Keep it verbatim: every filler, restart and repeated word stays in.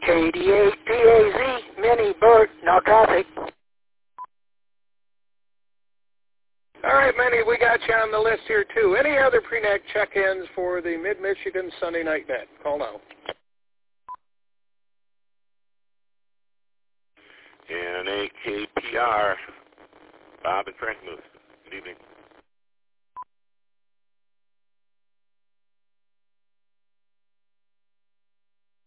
eighty-eight P A Z, Mini Bert, no traffic. All right, Minnie, we got you on the list here, too. Any other pre-net check-ins for the Mid-Michigan Sunday Night Net? Call now. And A K P R, Bob and Frank Moose. Good evening.